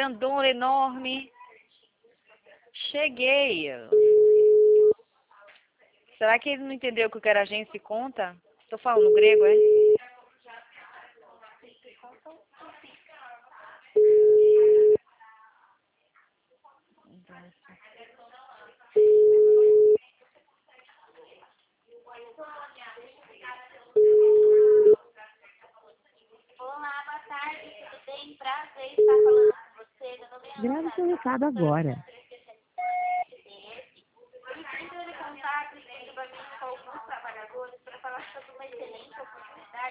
grandona, enorme. Cheguei. Será que ele não entendeu que eu quero agência e conta? Tô falando grego, é? Grave seu recado agora.